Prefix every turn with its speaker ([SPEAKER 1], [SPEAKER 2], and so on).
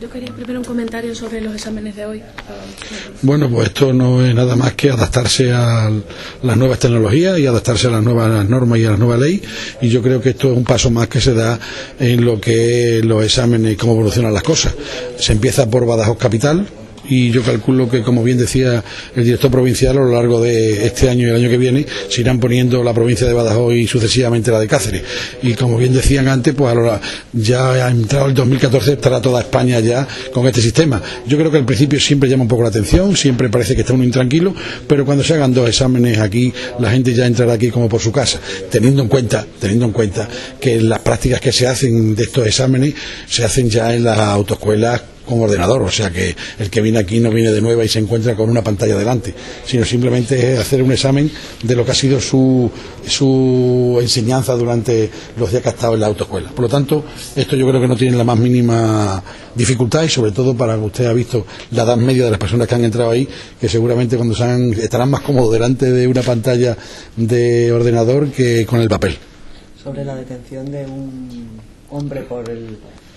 [SPEAKER 1] Yo quería primero un comentario sobre los exámenes de hoy.
[SPEAKER 2] Bueno, pues esto no es nada más que adaptarse a las nuevas tecnologías y adaptarse a las nuevas normas y a la nueva ley, y yo creo que esto es un paso más que se da en lo que es los exámenes y cómo evolucionan las cosas. Se empieza por Badajoz capital, y yo calculo que, como bien decía el director provincial, a lo largo de este año y el año que viene se irán poniendo la provincia de Badajoz y sucesivamente la de Cáceres, y como bien decían antes, pues ya ha entrado el 2014, estará toda España ya con este sistema. Yo creo que al principio siempre llama un poco la atención, siempre parece que está uno intranquilo, pero cuando se hagan dos exámenes aquí, la gente ya entrará aquí como por su casa, teniendo en cuenta que las prácticas que se hacen de estos exámenes se hacen ya en las autoescuelas con ordenador, o sea que el que viene aquí no viene de nueva y se encuentra con una pantalla delante, sino simplemente es hacer un examen de lo que ha sido su enseñanza durante los días que ha estado en la autoescuela. Por lo tanto, esto yo creo que no tiene la más mínima dificultad, y sobre todo para que usted ha visto la edad media de las personas que han entrado ahí, que seguramente cuando salgan estarán más cómodos delante de una pantalla de ordenador que con el papel.
[SPEAKER 3] Sobre la detención de un hombre por el